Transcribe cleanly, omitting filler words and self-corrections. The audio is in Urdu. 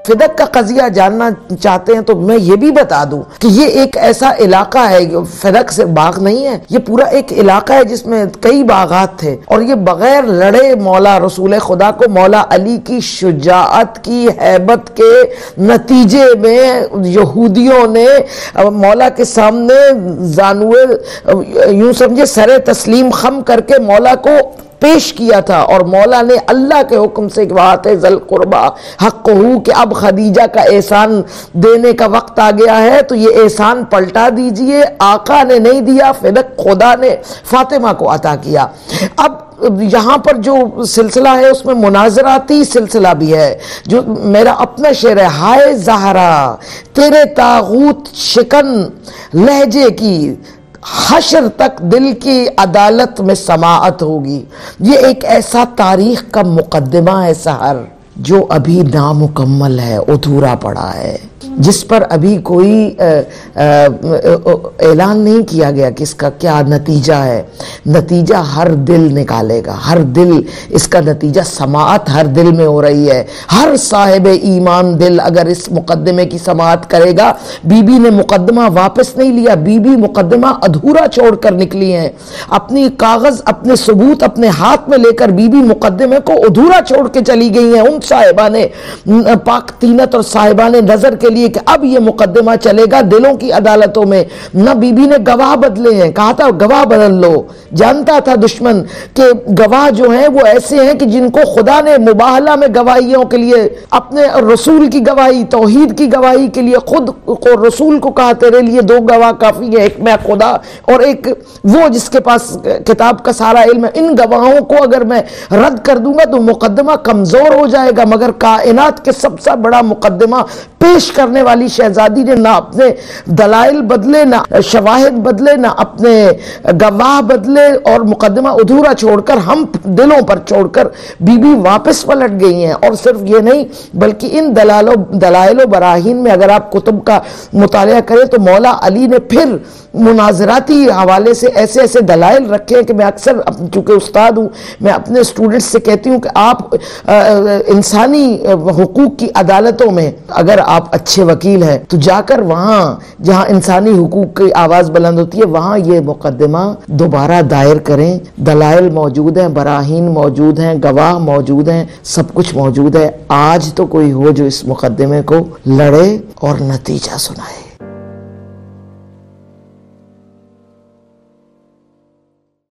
فدق کا قضیہ جاننا چاہتے ہیں تو میں یہ بھی بتا دوں کہ یہ ایک ایسا علاقہ ہے، فدق سے باغ نہیں ہے، یہ پورا ایک علاقہ ہے جس میں کئی باغات تھے، اور یہ بغیر لڑے مولا رسول خدا کو مولا علی کی شجاعت کی ہیبت کے نتیجے میں یہودیوں نے مولا کے سامنے زانوے یوں سمجھے سر تسلیم خم کر کے مولا کو پیش کیا تھا، اور مولا نے اللہ کے حکم سے بات ہے ذل قربا حق ہو کہ اب خدیجہ کا احسان دینے کا وقت آ گیا ہے، تو یہ احسان پلٹا دیجئے۔ آقا نے نہیں دیا، فدق خدا نے فاطمہ کو عطا کیا۔ اب یہاں پر جو سلسلہ ہے اس میں مناظراتی سلسلہ بھی ہے، جو میرا اپنا شعر ہے، ہائے زہرا تیرے طاغوت شکن لہجے کی حشر تک دل کی عدالت میں سماعت ہوگی۔ یہ ایک ایسا تاریخ کا مقدمہ ہے سحر جو ابھی نامکمل ہے، ادھورا پڑا ہے، جس پر ابھی کوئی اعلان نہیں کیا گیا کہ اس کا کیا نتیجہ ہے۔ نتیجہ ہر دل نکالے گا، ہر دل، اس کا نتیجہ سماعت ہر دل میں ہو رہی ہے۔ ہر صاحب ایمان دل اگر اس مقدمے کی سماعت کرے گا، بی بی نے مقدمہ واپس نہیں لیا، بی بی مقدمہ ادھورا چھوڑ کر نکلی ہیں، اپنی کاغذ، اپنے ثبوت اپنے ہاتھ میں لے کر بی بی مقدمے کو ادھورا چھوڑ کے چلی گئی ہیں ان صاحبان پاک تینت اور صاحبان نظر کے لیے کہ اب یہ مقدمہ چلے گا دلوں کی عدالتوں میں۔ نہ بی بی نے گواہ بدلے ہیں، کہا تھا گواہ بدل لو، جانتا تھا دشمن کہ گواہ جو ہیں وہ ایسے ہیں کہ جن کو خدا نے مباہلہ میں گواہیوں کے لیے، اپنے رسول کی گواہی، توحید کی گواہی کے لیے خود کو رسول کو کہا تیرے لیے دو گواہ کافی ہے، ایک میں خدا اور ایک وہ جس کے پاس کتاب کا سارا علم ہے۔ ان گواہوں کو اگر میں رد کر دوں گا تو مقدمہ کمزور ہو جائے گا، مگر کائنات کے سب سے بڑا مقدمہ پیش کرنے والی شہزادی نے نہ اپنے دلائل بدلے، نہ شواہد بدلے، نہ اپنے گواہ بدلے، اور مقدمہ ادھورا چھوڑ کر ہم دلوں پر چھوڑ کر بی بی واپس پلٹ گئی ہیں۔ اور صرف یہ نہیں بلکہ ان دلائل و براہین میں اگر آپ کتب کا مطالعہ کریں تو مولا علی نے پھر مناظراتی حوالے سے ایسے ایسے دلائل رکھے ہیں کہ میں اکثر چونکہ استاد ہوں میں اپنے اسٹوڈنٹس سے کہتی ہوں کہ آپ انسانی حقوق کی عدالتوں میں اگر آپ اچھے وکیل ہیں تو جا کر وہاں جہاں انسانی حقوق کی آواز بلند ہوتی ہے وہاں یہ مقدمہ دوبارہ دائر کریں۔ دلائل موجود ہیں، براہین موجود ہیں، گواہ موجود ہیں، سب کچھ موجود ہے۔ آج تو کوئی ہو جو اس مقدمے کو لڑے اور نتیجہ سنائے۔